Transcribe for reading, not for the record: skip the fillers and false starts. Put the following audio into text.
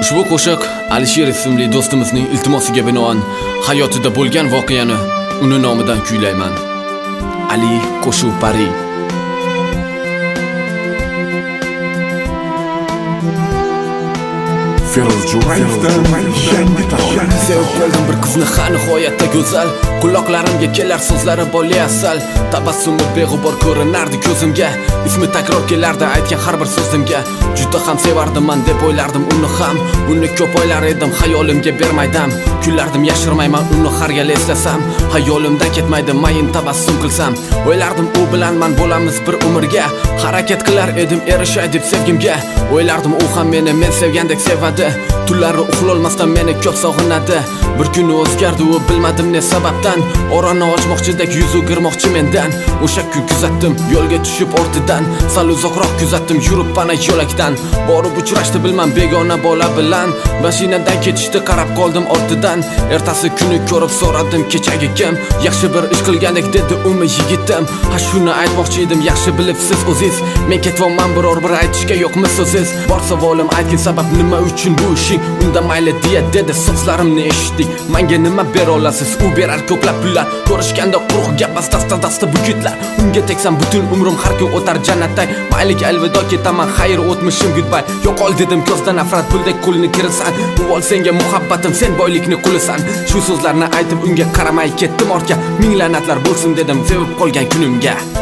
Ushbu qo'shiq Alisher ismli do'stimizning iltimosiga binoan hayotida bo'lgan voqeani uni nomidan kuylayman. Ali Qo'shuv Pari. Feroz Jo'rayevdan yangi taom. Sevib qoldim bir qizni ha nihoyatda go'zal. Quloqlarimga kelar so'zlari boli asal. Tabassumi beg'ubor ko'rinardi ko'zimga. Ismi takror kelardi aytgan har bir so'zimga. Juda ham sevardim men deb o'ylardim uni ham. Uni ko'p o'ylar edim, xayolimga bermaydim. Kullardim yashirmayman uni har gal eslasam. Xayolimdan ketmaydi mayin tabassum qilsam. O'ylardim u bilan men bo'lamiz bir umrga. Harakat qilar edim erishay deb sevgimga. O'ylardim u ham meni men sevgandek sevadi. Tunlari uxlolmasdan meni ko'p sog'inadi. Bir kuni o'zgardi u bilmadim ne sababdan. Orani ochmoqchidek yuz o'girmoqchi mendan. O'sha kun kuzatdim yo'lga tushib ortidan. Sal uzoqroq kuzatdim yurib pana yo'lakdan. Borib uchrashdi bilmam begona bola bilan. Mashinadan ketishdi qarab qoldim ortidan. Ertasi kuni ko'rib so'radim kechagi kim? Yaxshi bir ish qilgandek dedi umi yigitim. Ha shuni aytmoqchi edim yaxshi bilibsiz o'ziz. Men ketyapman biror bir aytishga yo'qmi so'ziz. Bor savolim aytgin sabab nima uchun bu ishing? Unda mayli deya dedi so'zlarimni eshitdik. Menga nima bera olasiz? U berar ko'plab pullar. Ko'rishganda quruq gap bas dasta bu yigitlar. Unga teksam butun umrim har kun o'tar jannatday. Maylik alvido ketaman xayr o'tmishim goodbye. Yo'qol dedim ko'zdan nafrat puldek qo'lni kirasan. Bu ol senga muhabbatim sen boylikni qulisan. Shu so'zlarni aytib unga qaramay ketdim ortga. Ming la'natlar bo'lsin dedim sevib qolgan kunimga.